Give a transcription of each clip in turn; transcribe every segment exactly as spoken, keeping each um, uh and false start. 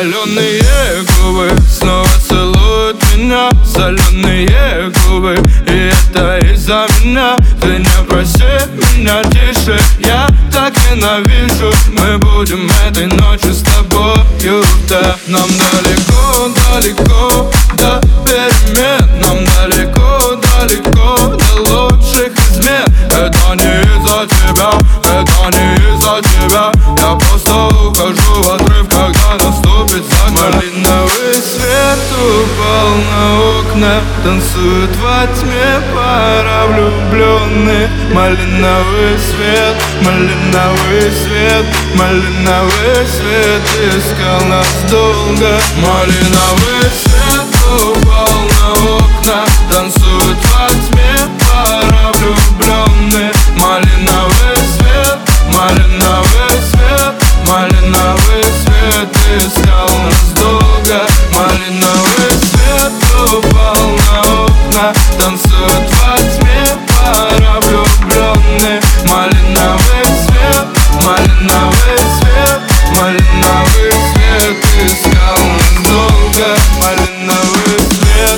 Соленые губы снова целуют меня. Соленые губы, и это из-за меня. Ты не проси меня тише, я так ненавижу. Мы будем этой ночью с тобою, да. Нам далеко, далеко до перемен. Нам далеко, далеко до лучших измен. Это не из-за тебя, это не из-за тебя. Я просто ухожу в отрыв, когда наступит закат. Малиновый свет упал на окна, танцуют во тьме пара влюбленных. Малиновый свет, малиновый свет, малиновый свет искал нас долго. Малиновый свет упал на окна, танцуют во тьме пара влюбленных. Малиновый свет, малиновый свет, малиновый свет искал нас долго. Малиновый свет упал на окна, танцуют во тьме пара влюбленных. Малиновый свет, малиновый свет, малиновый свет искал нас долго. Малиновый свет.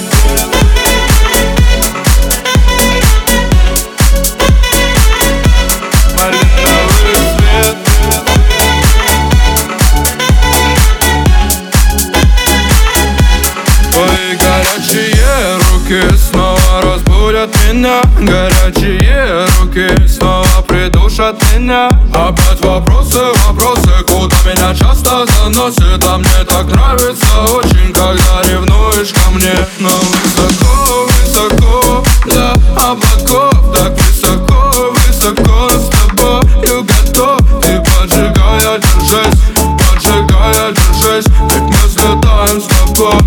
Твои горячие руки снова разбудят меня. Горячие руки снова придушат меня. Опять вопросы, вопросы, куда меня часто заносит. А мне так нравится очень, когда ревнуешь ко мне. Но высоко, высоко до облаков, так высоко, высоко с тобою готов. Ты поджигая, держись, поджигая, держись. Ведь мы взлетаем с тобою.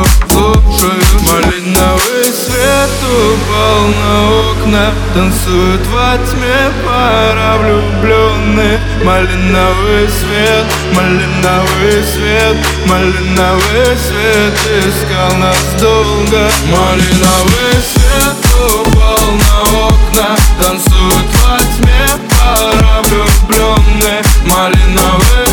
Малиновый свет упал на окна, танцуют во тьме пара влюбленных. Малиновый свет, малиновый свет, малиновый свет искал нас долго. Малиновый свет упал на окна, танцуют во тьме пара влюбленных. Малиновый